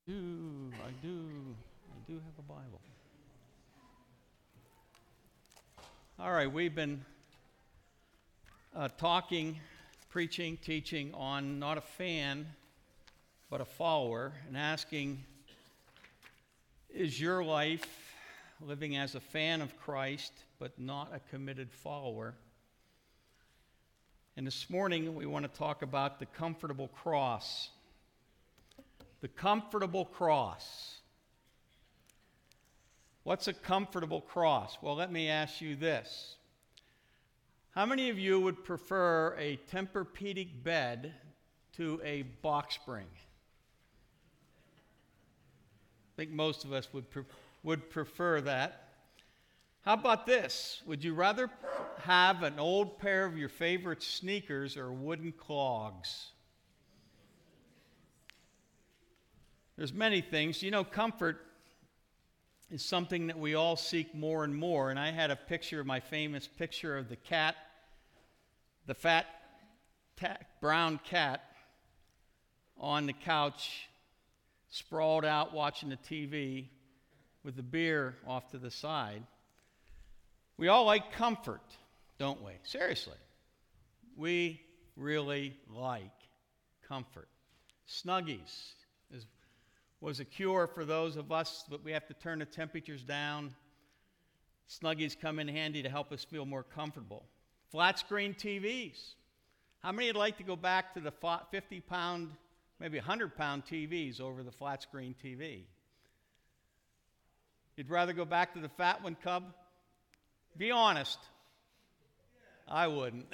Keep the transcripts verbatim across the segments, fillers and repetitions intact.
do, I do, I do have a Bible. All right, we've been uh, talking, preaching, teaching on not a fan, but a follower, and asking, is your life living as a fan of Christ, but not a committed follower? And this morning, we want to talk about the comfortable cross. The comfortable cross. What's a comfortable cross? Well, let me ask you this. How many of you would prefer a Tempur-Pedic bed to a box spring? I think most of us would, pre- would prefer that. How about this? Would you rather have an old pair of your favorite sneakers or wooden clogs? There's many things. You know, comfort is something that we all seek more and more. And I had a picture, my famous picture of the cat, the fat ta- brown cat on the couch, sprawled out watching the T V with the beer off to the side. We all like comfort, don't we? Seriously. We really like comfort. Snuggies is was a cure for those of us that we have to turn the temperatures down. Snuggies come in handy to help us feel more comfortable. Flat screen T Vs. How many would like to go back to the fifty pound, maybe one hundred pound T Vs over the flat screen T V? You'd rather go back to the fat one, Cub? Be honest. I wouldn't.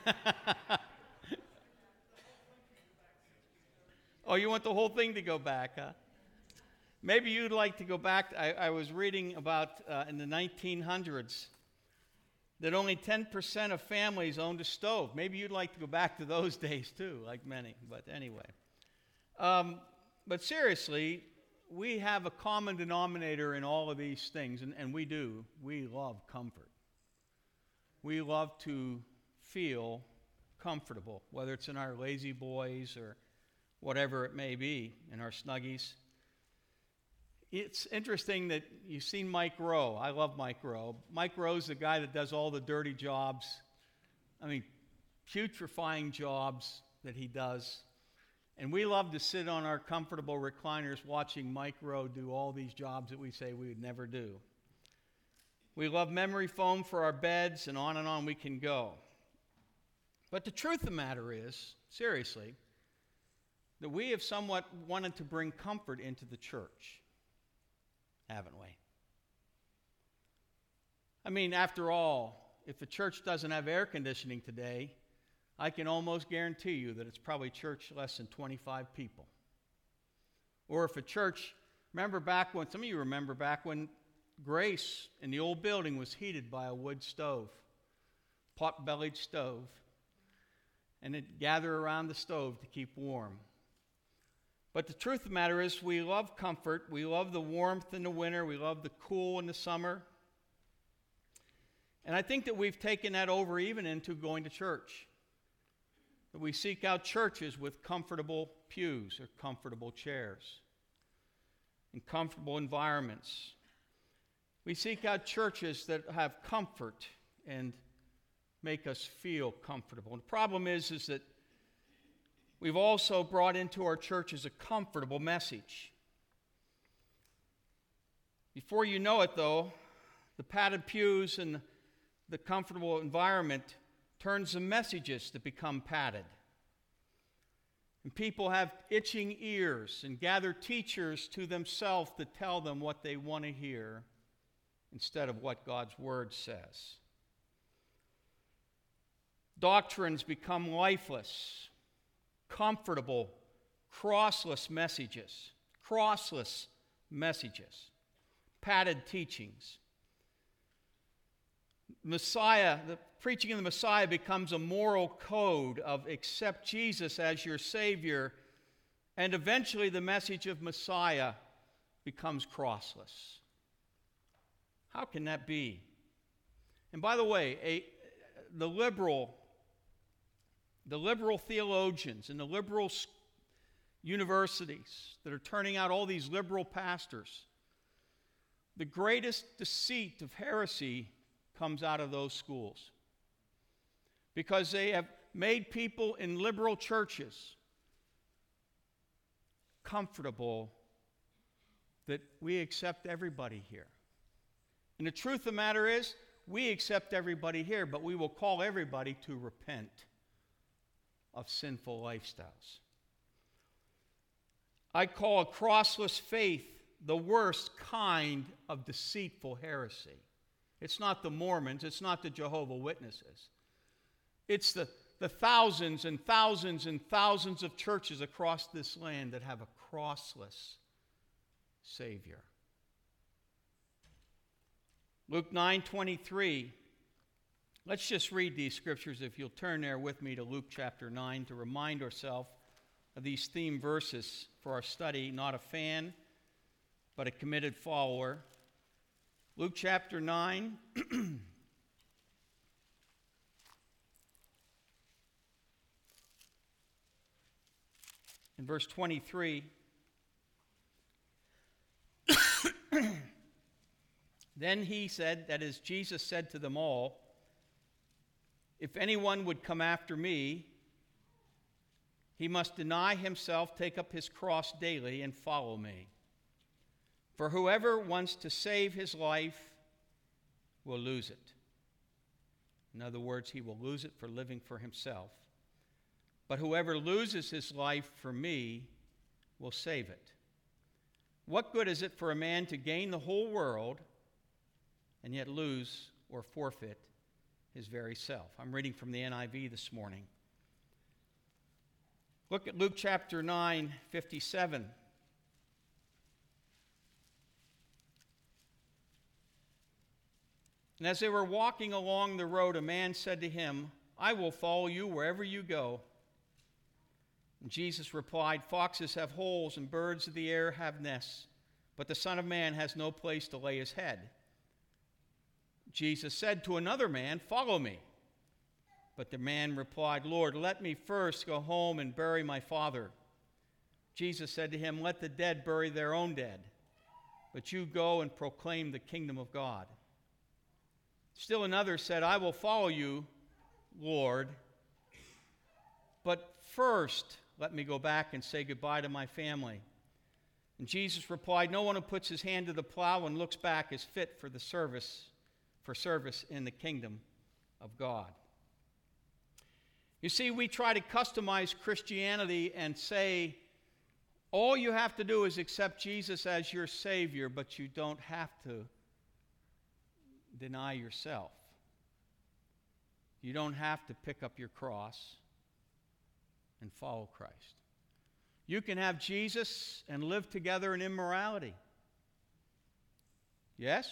Oh, you want the whole thing to go back, huh? Maybe you'd like to go back. I, I was reading about uh, in the nineteen hundreds that only ten percent of families owned a stove. Maybe you'd like to go back to those days too, like many. But anyway. Um, but seriously, we have a common denominator in all of these things, and, and we do. We love comfort. We love to feel comfortable, whether it's in our lazy boys or whatever it may be, in our Snuggies. It's interesting that you've seen Mike Rowe. I love Mike Rowe. Mike Rowe's the guy that does all the dirty jobs. I mean, putrefying jobs that he does. And we love to sit on our comfortable recliners watching Mike Rowe do all these jobs that we say we would never do. We love memory foam for our beds, and on and on we can go. But the truth of the matter is, seriously, that we have somewhat wanted to bring comfort into the church, haven't we? I mean, after all, if the church doesn't have air conditioning today, I can almost guarantee you that it's probably church less than twenty-five people. Or if a church, remember back when, some of you remember back when Grace in the old building was heated by a wood stove, pot-bellied stove, and they'd gather around the stove to keep warm. But the truth of the matter is, we love comfort. We love the warmth in the winter. We love the cool in the summer. And I think that we've taken that over even into going to church. That we seek out churches with comfortable pews or comfortable chairs and comfortable environments. We seek out churches that have comfort and make us feel comfortable. And the problem is, is that we've also brought into our churches a comfortable message. Before you know it, though, the padded pews and the comfortable environment turns the messages to become padded. And people have itching ears and gather teachers to themselves to tell them what they want to hear instead of what God's Word says. Doctrines become lifeless, comfortable, crossless messages, crossless messages, padded teachings. Messiah, the preaching of the Messiah becomes a moral code of accept Jesus as your Savior, and eventually the message of Messiah becomes crossless. How can that be? And by the way, a, the liberal, the liberal theologians and the liberal universities that are turning out all these liberal pastors. The greatest deceit of heresy comes out of those schools, because they have made people in liberal churches comfortable that we accept everybody here. And the truth of the matter is, we accept everybody here, but we will call everybody to repent of sinful lifestyles. I call a crossless faith the worst kind of deceitful heresy. It's not the Mormons, it's not the Jehovah's Witnesses. It's the, the thousands and thousands and thousands of churches across this land that have a crossless Savior. Luke nine twenty-three. Let's just read these scriptures, if you'll turn there with me to Luke chapter nine, to remind ourselves of these theme verses for our study. Not a fan, but a committed follower. Luke chapter nine. In verse twenty-three. Then he said, that is, Jesus said to them all, if anyone would come after me, he must deny himself, take up his cross daily, and follow me. For whoever wants to save his life will lose it. In other words, he will lose it for living for himself. But whoever loses his life for me will save it. What good is it for a man to gain the whole world and yet lose or forfeit his very self? I'm reading from the N I V this morning. Look at Luke chapter nine, fifty-seven. And as they were walking along the road, a man said to him, I will follow you wherever you go. And Jesus replied, foxes have holes and birds of the air have nests, but the Son of Man has no place to lay his head. Jesus said to another man, follow me. But the man replied, Lord, let me first go home and bury my father. Jesus said to him, let the dead bury their own dead, but you go and proclaim the kingdom of God. Still another said, I will follow you, Lord, but first let me go back and say goodbye to my family. And Jesus replied, no one who puts his hand to the plow and looks back is fit for the service, for service in the kingdom of God. You see, we try to customize Christianity and say, all you have to do is accept Jesus as your Savior, but you don't have to deny yourself. You don't have to pick up your cross and follow Christ. You can have Jesus and live together in immorality. Yes?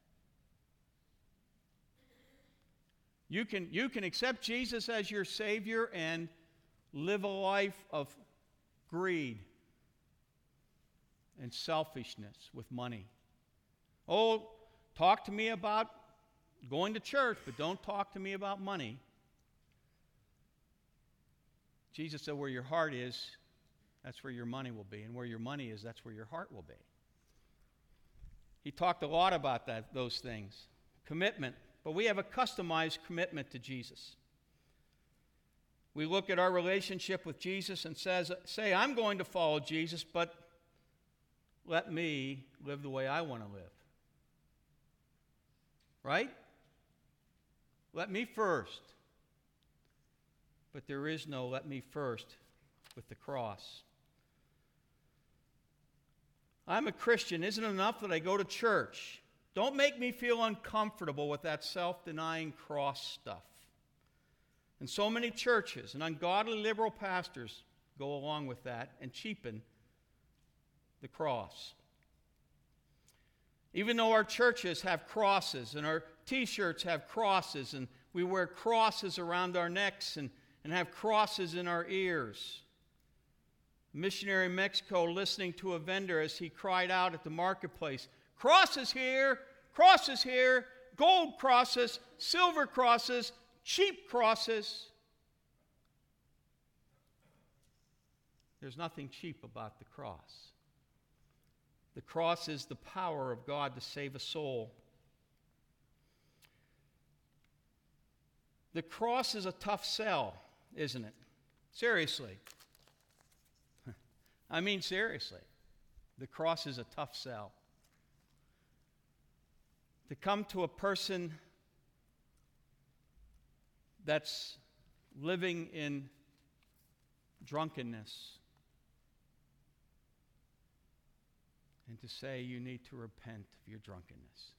You can, you can accept Jesus as your Savior and live a life of greed and selfishness with money. Oh, talk to me about going to church, but don't talk to me about money. Jesus said, where your heart is, that's where your money will be. And where your money is, that's where your heart will be. He talked a lot about that, those things. Commitment. But we have a customized commitment to Jesus. We look at our relationship with Jesus and says, say, I'm going to follow Jesus, but let me live the way I want to live. Right? Let me first. But there is no let me first with the cross. I'm a Christian. Isn't it enough that I go to church? Don't make me feel uncomfortable with that self-denying cross stuff. And so many churches and ungodly liberal pastors go along with that and cheapen the cross. Even though our churches have crosses and our T-shirts have crosses and we wear crosses around our necks and, and have crosses in our ears. A missionary in Mexico listening to a vendor as he cried out at the marketplace, crosses here, crosses here, gold crosses, silver crosses, cheap crosses. There's nothing cheap about the cross. The cross is the power of God to save a soul. The cross is a tough sell, isn't it? Seriously. I mean, seriously. The cross is a tough sell. To come to a person that's living in drunkenness and to say you need to repent of your drunkenness,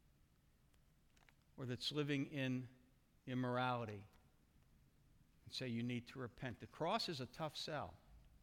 or that's living in immorality and say you need to repent. The cross is a tough sell.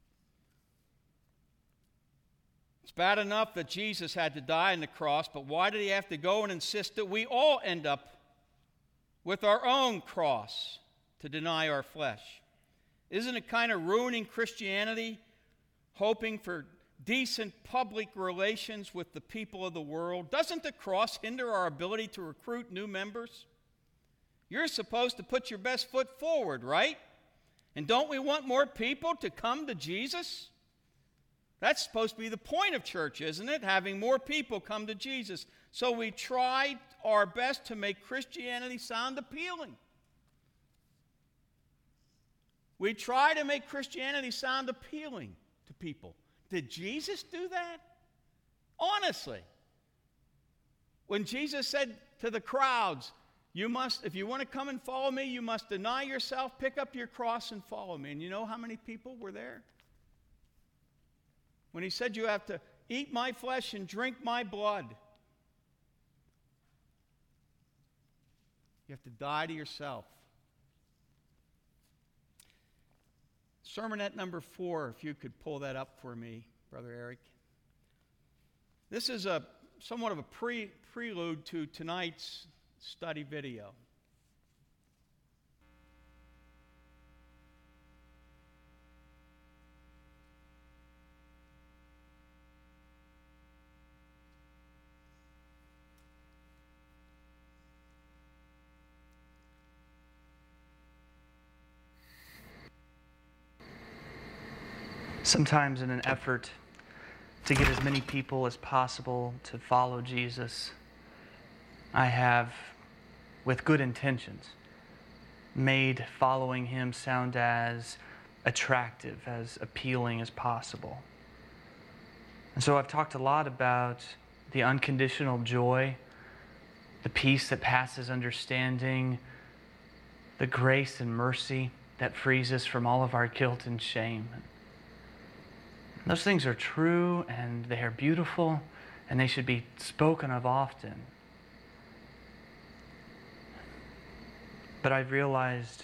It's bad enough that Jesus had to die on the cross, but why did he have to go and insist that we all end up with our own cross to deny our flesh? Isn't it kind of ruining Christianity, hoping for decent public relations with the people of the world? Doesn't the cross hinder our ability to recruit new members? You're supposed to put your best foot forward, right? And don't we want more people to come to Jesus? That's supposed to be the point of church, isn't it? Having more people come to Jesus. So we try our best to make Christianity sound appealing. We try to make Christianity sound appealing to people. Did Jesus do that? Honestly. When Jesus said to the crowds, you must, if you want to come and follow me, you must deny yourself, pick up your cross and follow me. And you know how many people were there? When he said you have to eat my flesh and drink my blood, you have to die to yourself. Sermonette number four, if you could pull that up for me, Brother Eric. This is a somewhat of a pre, prelude to tonight's study video. Sometimes in an effort to get as many people as possible to follow Jesus, I have, with good intentions, made following him sound as attractive, as appealing as possible. And so I've talked a lot about the unconditional joy, the peace that passes understanding, the grace and mercy that frees us from all of our guilt and shame. Those things are true, and they are beautiful, and they should be spoken of often. But I've realized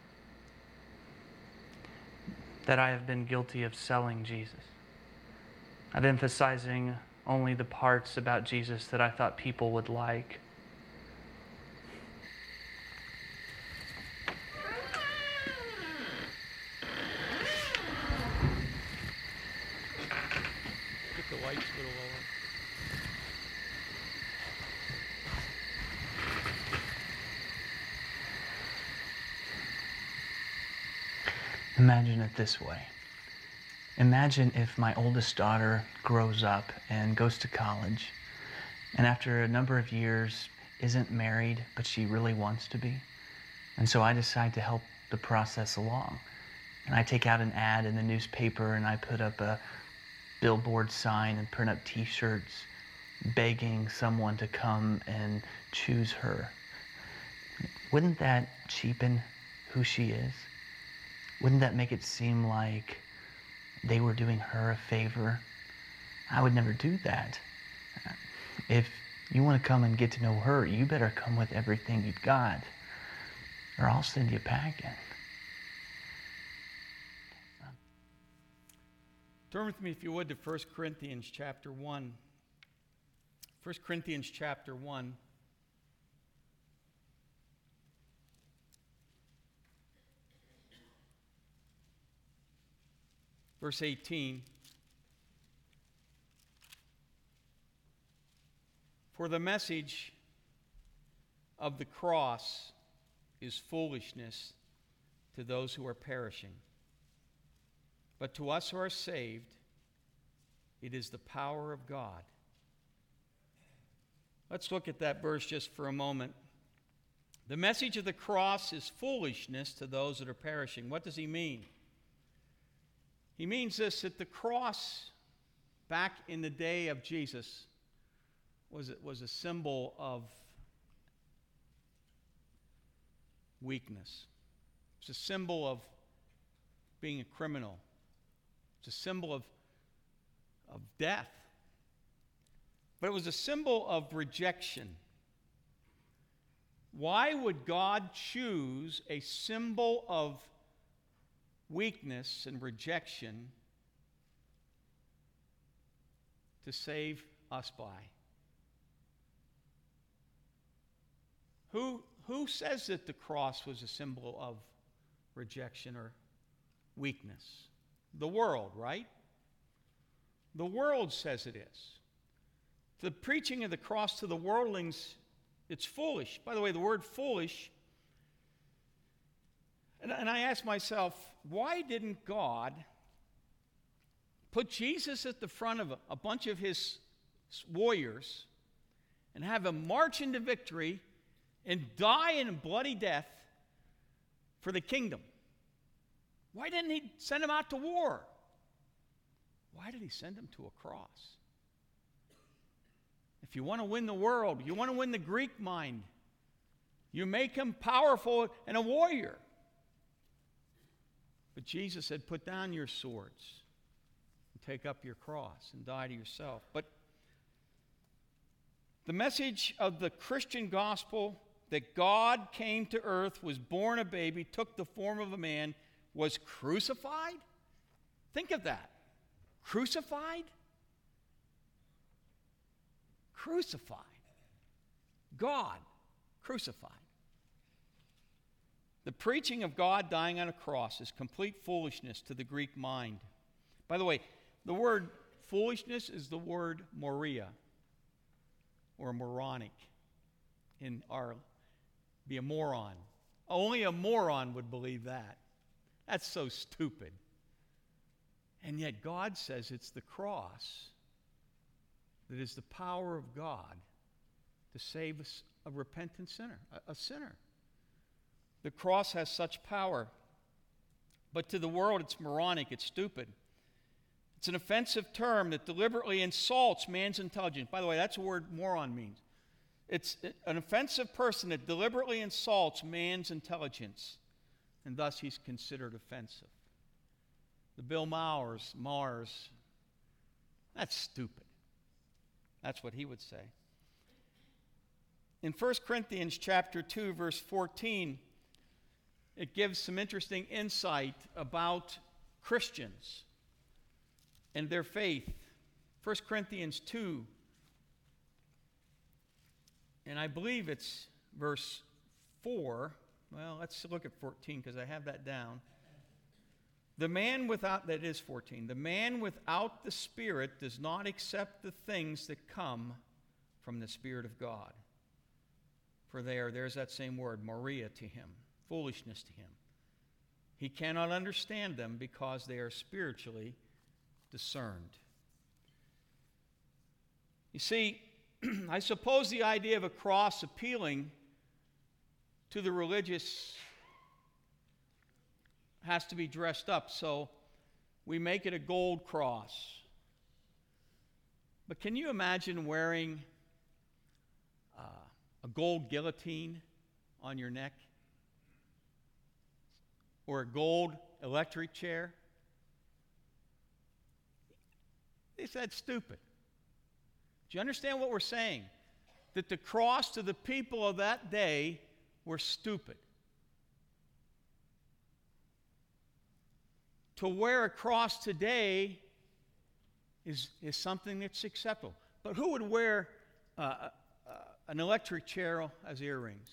that I have been guilty of selling Jesus, of emphasizing only the parts about Jesus that I thought people would like. The lights a little lower. Imagine it this way. Imagine if my oldest daughter grows up and goes to college, and after a number of years isn't married, but she really wants to be. And so I decide to help the process along. And I take out an ad in the newspaper, and I put up a billboard sign and print up t-shirts begging someone to come and choose her. Wouldn't that cheapen who she is? Wouldn't that make it seem like they were doing her a favor? I would never do that. If you want to come and get to know her, you better come with everything you've got, or I'll send you packing. Turn with me, if you would, to First Corinthians chapter one. First Corinthians chapter one. Verse eighteen. For the message of the cross is foolishness to those who are perishing, But to us who are saved, it is the power of God. Let's look at that verse just for a moment. The message of the cross is foolishness to those that are perishing. What does he mean? He means this, that the cross back in the day of Jesus was, was a symbol of weakness. It's a symbol of being a criminal. It's a symbol of, of death. But it was a symbol of rejection. Why would God choose a symbol of weakness and rejection to save us by? Who, who says that the cross was a symbol of rejection or weakness? The world, right? The world says it is. The preaching of the cross to the worldlings, it's foolish. By the way, the word foolish, and, and I ask myself, why didn't God put Jesus at the front of a, a bunch of his warriors and have him march into victory and die in a bloody death for the kingdom? Why didn't he send him out to war? Why did he send him to a cross? If you want to win the world, you want to win the Greek mind, you make him powerful and a warrior. But Jesus said, put down your swords and take up your cross and die to yourself. But the message of the Christian gospel, that God came to earth, was born a baby, took the form of a man, was crucified? Think of that. Crucified? Crucified. God crucified. The preaching of God dying on a cross is complete foolishness to the Greek mind. By the way, the word foolishness is the word moria, or moronic in our, be a moron. Only a moron would believe that. That's so stupid. And yet God says it's the cross that is the power of God to save a, a repentant sinner, a, a sinner. The cross has such power. But to the world, it's moronic, it's stupid. It's an offensive term that deliberately insults man's intelligence. By the way, that's what word moron means. It's an offensive person that deliberately insults man's intelligence, and thus he's considered offensive. The Bill Maher's, Mars, that's stupid. That's what he would say. In First Corinthians chapter two, verse fourteen, it gives some interesting insight about Christians and their faith. First Corinthians two, and I believe it's verse four. Well, let's look at fourteen because I have that down. The man without, that is fourteen, the man without the Spirit does not accept the things that come from the Spirit of God. For there, there's that same word, moria, to him, foolishness to him. He cannot understand them because they are spiritually discerned. You see, I suppose the idea of a cross appealing to the religious has to be dressed up, so we make it a gold cross. But can you imagine wearing uh, a gold guillotine on your neck? Or a gold electric chair? They said stupid. Do you understand what we're saying? That the cross to the people of that day were stupid. To wear a cross today is, is something that's acceptable. But who would wear uh, uh, an electric chair as earrings?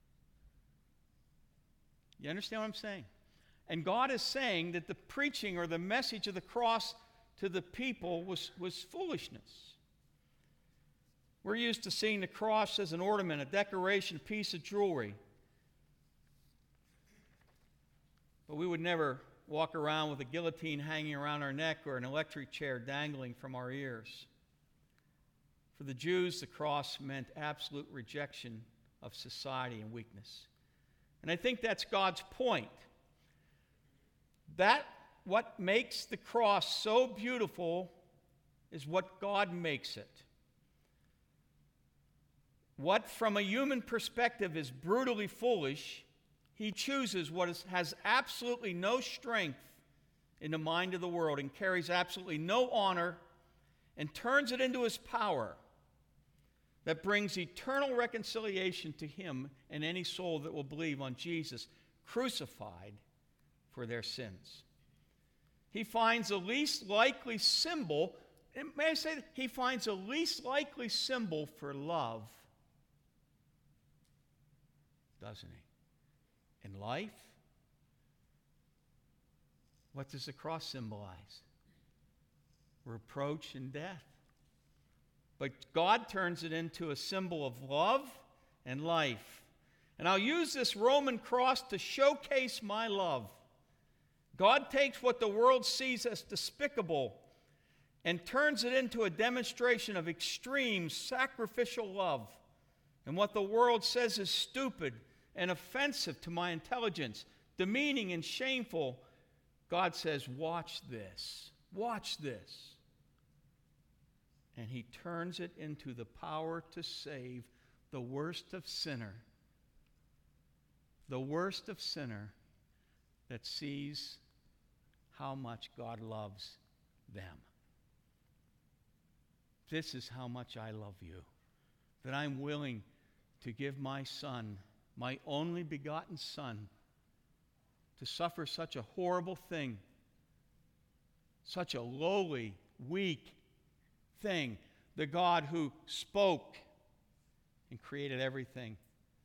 You understand what I'm saying? And God is saying that the preaching or the message of the cross to the people was, was foolishness. We're used to seeing the cross as an ornament, a decoration, a piece of jewelry. But we would never walk around with a guillotine hanging around our neck or an electric chair dangling from our ears. For the Jews, the cross meant absolute rejection of society and weakness. And I think that's God's point. That what makes the cross so beautiful is what God makes it. What from a human perspective is brutally foolish, he chooses what is, has absolutely no strength in the mind of the world and carries absolutely no honor and turns it into his power that brings eternal reconciliation to him and any soul that will believe on Jesus crucified for their sins. He finds the least likely symbol, and may I say that he finds the least likely symbol for love, doesn't he? In life, what does the cross symbolize? Reproach and death. But God turns it into a symbol of love and life. And I'll use this Roman cross to showcase my love. God takes what the world sees as despicable and turns it into a demonstration of extreme sacrificial love. And what the world says is stupid and offensive to my intelligence, demeaning and shameful, God says, watch this, watch this. And he turns it into the power to save the worst of sinner, the worst of sinner that sees how much God loves them. This is how much I love you, that I'm willing to give my son, my only begotten son, to suffer such a horrible thing, such a lowly, weak thing. The God who spoke and created everything.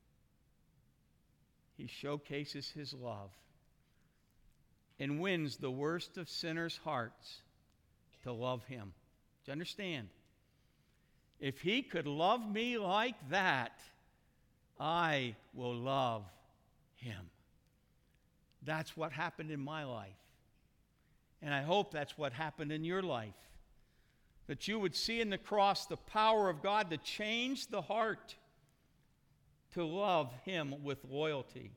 He showcases his love and wins the worst of sinners' hearts to love him. Do you understand? If he could love me like that, I will love him. That's what happened in my life. And I hope that's what happened in your life. That you would see in the cross the power of God to change the heart to love him with loyalty.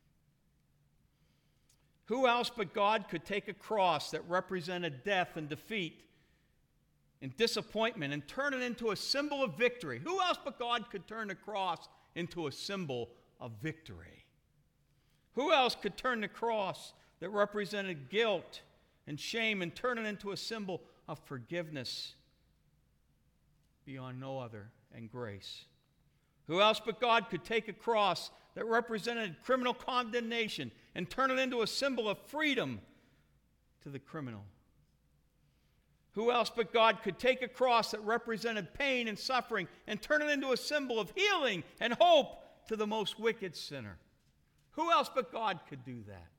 Who else but God could take a cross that represented death and defeat and disappointment and turn it into a symbol of victory? Who else but God could turn the cross into a symbol of victory? Who else could turn the cross that represented guilt and shame and turn it into a symbol of forgiveness beyond no other and grace? Who else but God could take a cross that represented criminal condemnation and turn it into a symbol of freedom to the criminal? Who else but God could take a cross that represented pain and suffering and turn it into a symbol of healing and hope to the most wicked sinner? Who else but God could do that?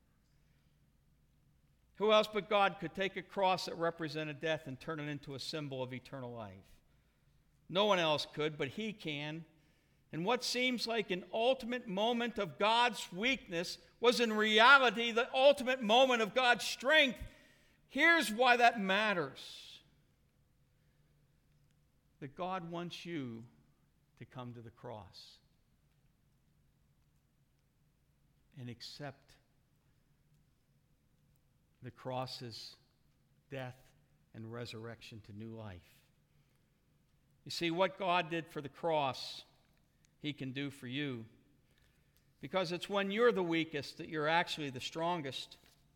Who else but God could take a cross that represented death and turn it into a symbol of eternal life? No one else could, but he can. And what seems like an ultimate moment of God's weakness was in reality the ultimate moment of God's strength. Here's why that matters. That God wants you to come to the cross and accept the cross's death and resurrection to new life. You see, what God did for the cross, he can do for you. Because it's when you're the weakest that you're actually the strongest.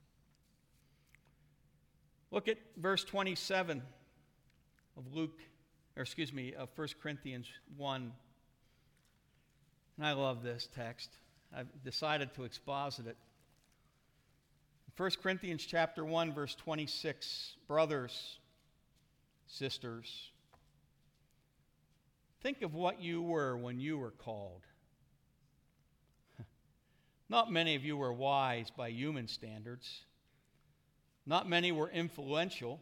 Look at verse twenty-seven of Luke, or excuse me, of First Corinthians one. And I love this text. I've decided to exposit it. First Corinthians chapter one, verse twenty-six. Brothers, sisters, think of what you were when you were called. Not many of you were wise by human standards. Not many were influential.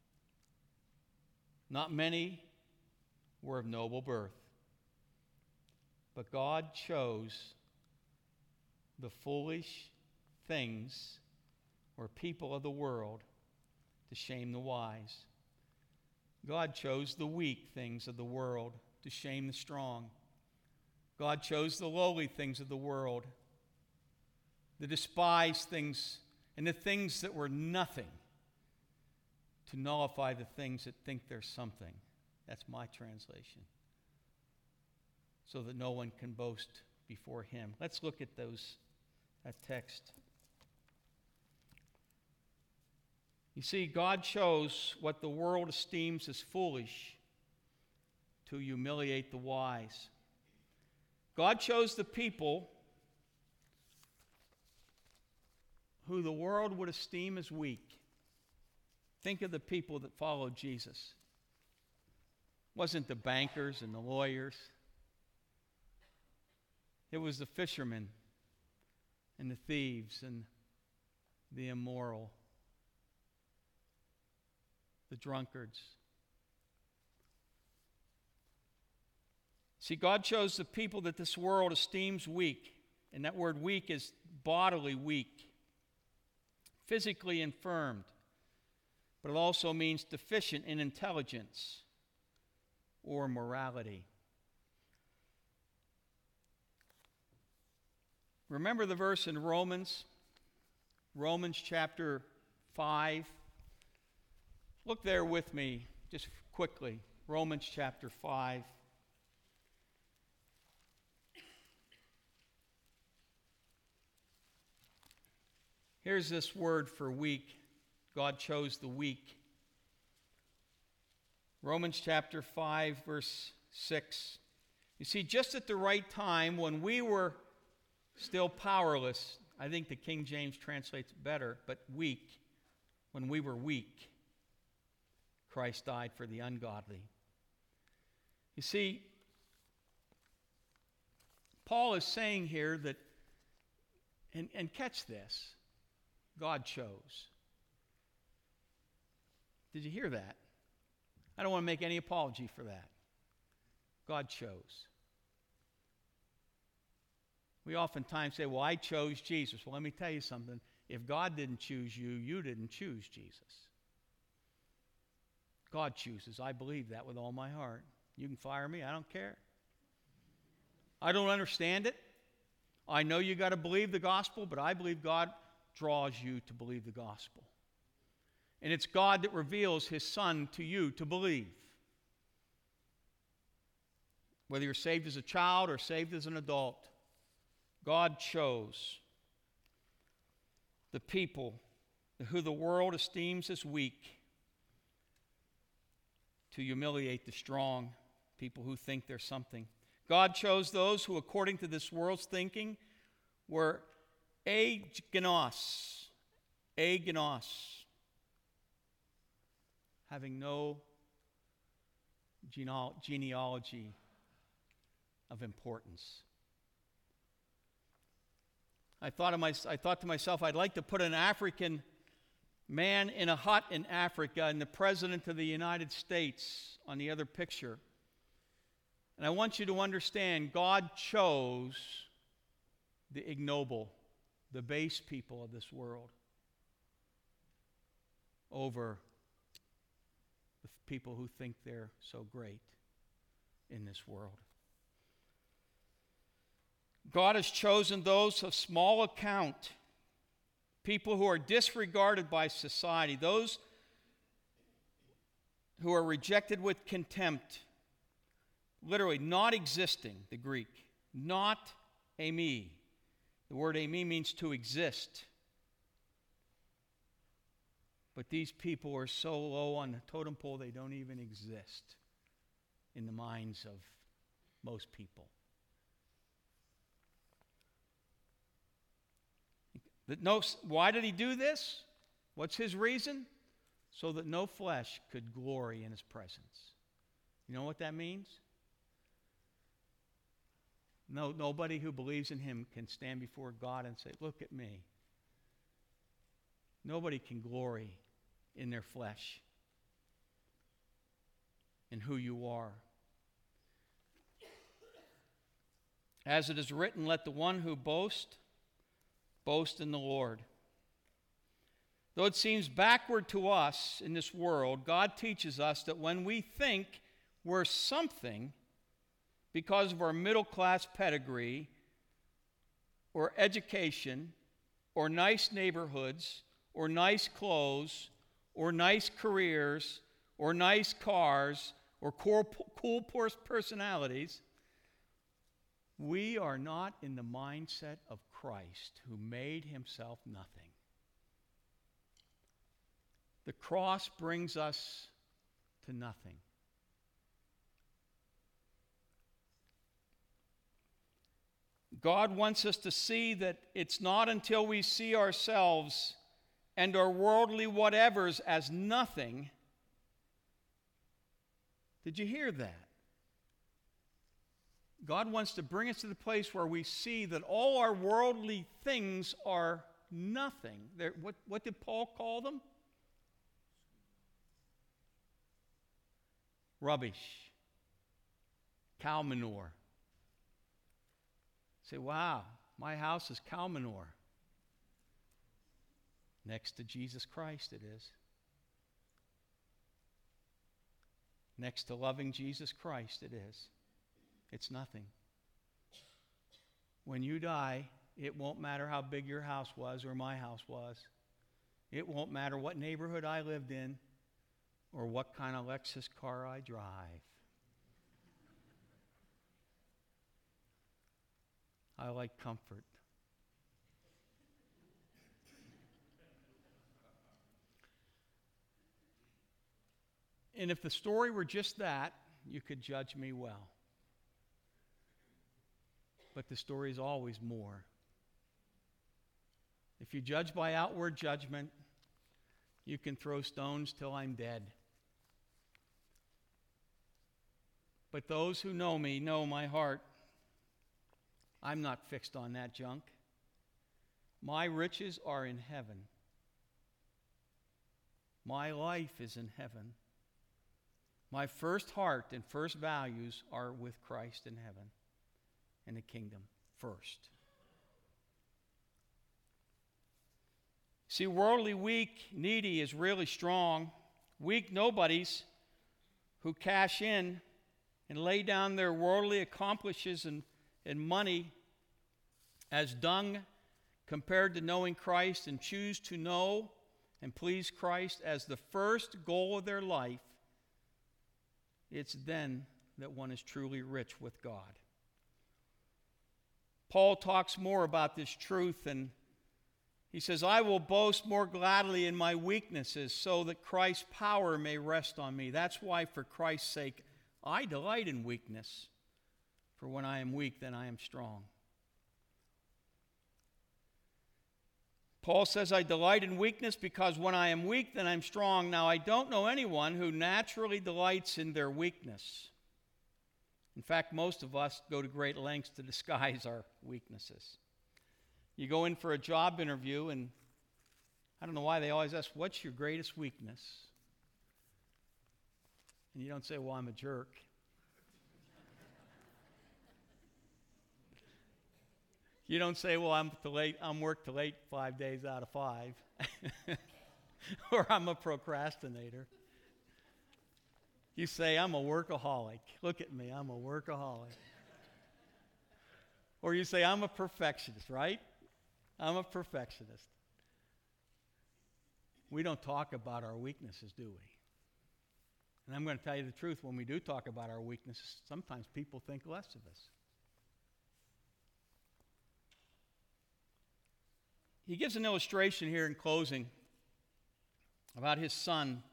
Not many were of noble birth. But God chose the foolish things or people of the world to shame the wise. God chose the weak things of the world to shame the strong. God chose the lowly things of the world, the despised things, and the things that were nothing, to nullify the things that think they're something. That's my translation. So that no one can boast before him. Let's look at those, that text. You see, God chose what the world esteems as foolish to humiliate the wise. God chose the people who the world would esteem as weak. Think of the people that followed Jesus. It wasn't the bankers and the lawyers. It was the fishermen and the thieves and the immoral, the drunkards. See, God chose the people that this world esteems weak, and that word weak is bodily weak, physically infirmed, but it also means deficient in intelligence or morality. Remember the verse in Romans, Romans chapter five. Look there with me just quickly. Romans chapter five. Here's this word for weak. God chose the weak. Romans chapter five, verse six. You see, just at the right time, when we were still powerless, I think the King James translates better, but weak, when we were weak, Christ died for the ungodly. You see, Paul is saying here that, and, and catch this, God chose. Did you hear that? I don't want to make any apology for that. God chose. We oftentimes say, well, I chose Jesus. Well, let me tell you something. If God didn't choose you, you didn't choose Jesus. God chooses. I believe that with all my heart. You can fire me. I don't care. I don't understand it. I know you got to believe the gospel, but I believe God draws you to believe the gospel. And it's God that reveals his Son to you to believe. Whether you're saved as a child or saved as an adult, God chose the people who the world esteems as weak to humiliate the strong, people who think they're something. God chose those who, according to this world's thinking, were agenos, agenos, having no gene- genealogy of importance. I thought, of my, I thought to myself, I'd like to put an African man in a hut in Africa and the President of the United States on the other picture. And I want you to understand, God chose the ignoble, the base people of this world over the people who think they're so great in this world. God has chosen those of small account, people who are disregarded by society, those who are rejected with contempt, literally not existing, the Greek, not eimi. The word eimi means to exist. But these people are so low on the totem pole they don't even exist in the minds of most people. That no, why did he do this? What's his reason? So that no flesh could glory in his presence. You know what that means? No, nobody who believes in him can stand before God and say, look at me. Nobody can glory in their flesh, in who you are. As it is written, let the one who boasts, boast in the Lord. Though it seems backward to us in this world, God teaches us that when we think we're something because of our middle-class pedigree or education or nice neighborhoods or nice clothes or nice careers or nice cars or cool, cool personalities, we are not in the mindset of Christ, who made himself nothing. The cross brings us to nothing. God wants us to see that it's not until we see ourselves and our worldly whatevers as nothing. Did you hear that? God wants to bring us to the place where we see that all our worldly things are nothing. They're, what, what did Paul call them? Rubbish. Cow manure. Say, wow, my house is cow manure. Next to Jesus Christ it is. Next to loving Jesus Christ it is. It's nothing. When you die, it won't matter how big your house was or my house was. It won't matter what neighborhood I lived in or what kind of Lexus car I drive. I like comfort. And if the story were just that, you could judge me well. But the story is always more. If you judge by outward judgment, you can throw stones till I'm dead. But those who know me know my heart. I'm not fixed on that junk. My riches are in heaven. My life is in heaven. My first heart and first values are with Christ in heaven and the kingdom first. See, worldly weak, needy is really strong. Weak nobodies who cash in and lay down their worldly accomplishes and, and money as dung compared to knowing Christ and choose to know and please Christ as the first goal of their life, it's then that one is truly rich with God. Paul talks more about this truth, and he says, I will boast more gladly in my weaknesses so that Christ's power may rest on me. That's why, for Christ's sake, I delight in weakness. For when I am weak, then I am strong. Paul says, I delight in weakness because when I am weak, then I'm strong. Now, I don't know anyone who naturally delights in their weakness. In fact, most of us go to great lengths to disguise our weaknesses. You go in for a job interview, and I don't know why they always ask, what's your greatest weakness? And you don't say, well, I'm a jerk. You don't say, well, I'm too late, I'm work too late five days out of five. Or I'm a procrastinator. You say, I'm a workaholic. Look at me, I'm a workaholic. Or you say, I'm a perfectionist, right? I'm a perfectionist. We don't talk about our weaknesses, do we? And I'm going to tell you the truth, when we do talk about our weaknesses, sometimes people think less of us. He gives an illustration here in closing about his son.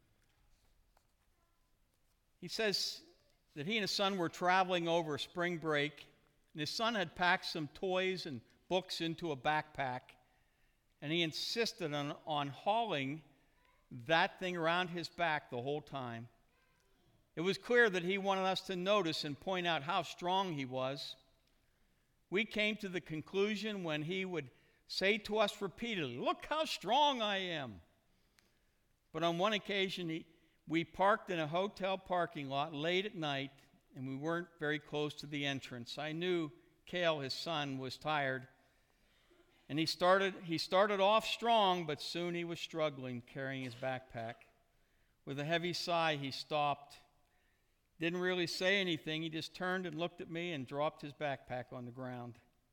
He says that he and his son were traveling over spring break, and his son had packed some toys and books into a backpack, and he insisted on, on hauling that thing around his back the whole time. It was clear that he wanted us to notice and point out how strong he was. We came to the conclusion when he would say to us repeatedly, look how strong I am. But on one occasion, he, we parked in a hotel parking lot late at night, and we weren't very close to the entrance. I knew Cale, his son, was tired, And he started, he started off strong, but soon he was struggling carrying his backpack. With a heavy sigh, he stopped. Didn't really say anything. He just turned and looked at me and dropped his backpack on the ground.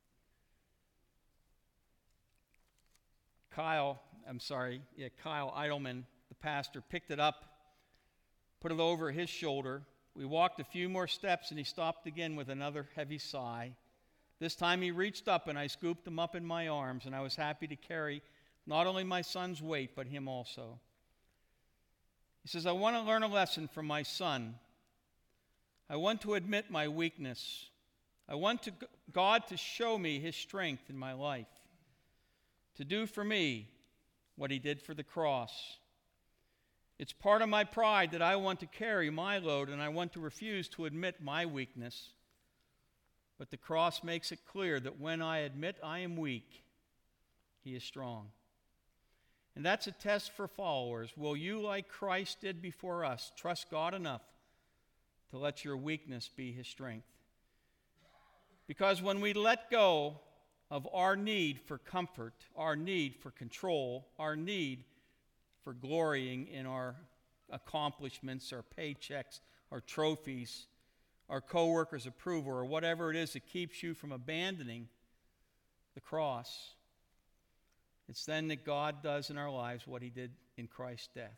Kyle, I'm sorry, yeah, Kyle Eidelman, the pastor, picked it up, put it over his shoulder. We walked a few more steps, and he stopped again with another heavy sigh. This time he reached up, and I scooped him up in my arms, and I was happy to carry not only my son's weight, but him also. He says, I want to learn a lesson from my son. I want to admit my weakness. I want to, God to show me his strength in my life, to do for me what he did for the cross. It's part of my pride that I want to carry my load, and I want to refuse to admit my weakness. But the cross makes it clear that when I admit I am weak, he is strong. And that's a test for followers. Will you, like Christ did before us, trust God enough to let your weakness be his strength? Because when we let go of our need for comfort, our need for control, our need for glorying in our accomplishments, our paychecks, our trophies, our coworkers' approval, or whatever it is that keeps you from abandoning the cross, it's then that God does in our lives what he did in Christ's death.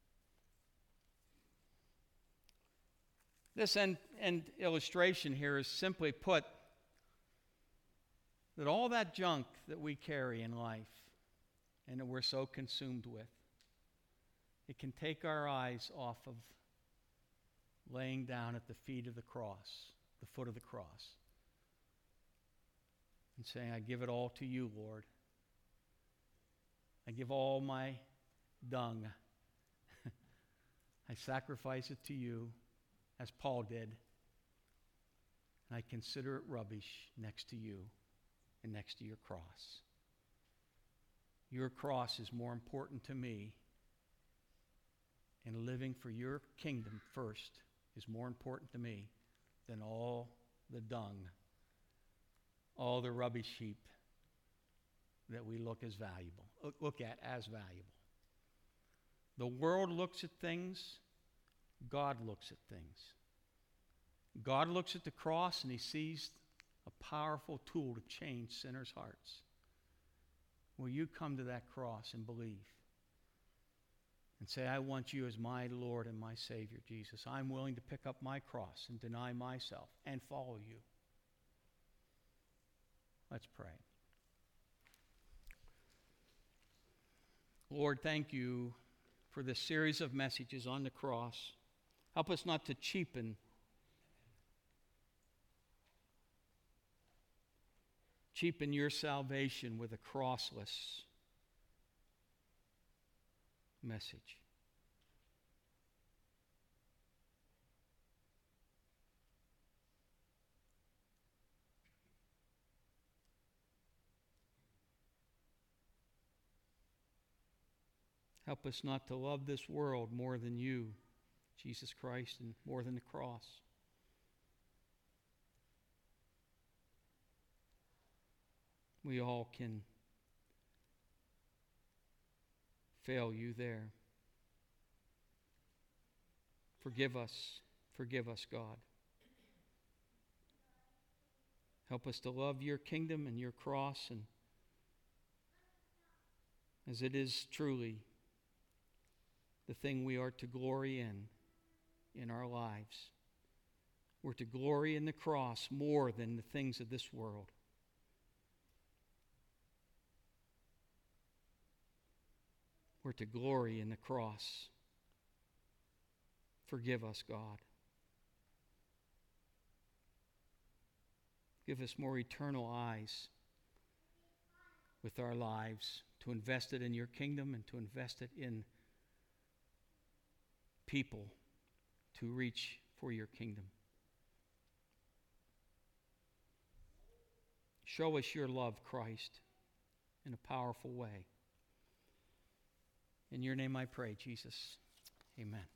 This end, end illustration here is simply put that all that junk that we carry in life and that we're so consumed with, it can take our eyes off of laying down at the feet of the cross, the foot of the cross, and saying, I give it all to you, Lord. I give all my dung. I sacrifice it to you, as Paul did, and I consider it rubbish next to you and next to your cross. Your cross is more important to me, and living for your kingdom first is more important to me than all the dung, all the rubbish heap that we look as valuable, look at as valuable. The world looks at things, God looks at things. God looks at the cross and he sees a powerful tool to change sinners' hearts. Will you come to that cross and believe? And say, I want you as my Lord and my Savior, Jesus. I'm willing to pick up my cross and deny myself and follow you. Let's pray. Lord, thank you for this series of messages on the cross. Help us not to cheapen cheapen your salvation with a crossless message. Help us not to love this world more than you, Jesus Christ, and more than the cross. We all can fail you there. Forgive us. Forgive us, God. Help us to love your kingdom and your cross, and as it is truly the thing we are to glory in in our lives. We're to glory in the cross more than the things of this world. We're to glory in the cross. Forgive us, God. Give us more eternal eyes with our lives to invest it in your kingdom and to invest it in people to reach for your kingdom. Show us your love, Christ, in a powerful way. In your name I pray, Jesus. Amen.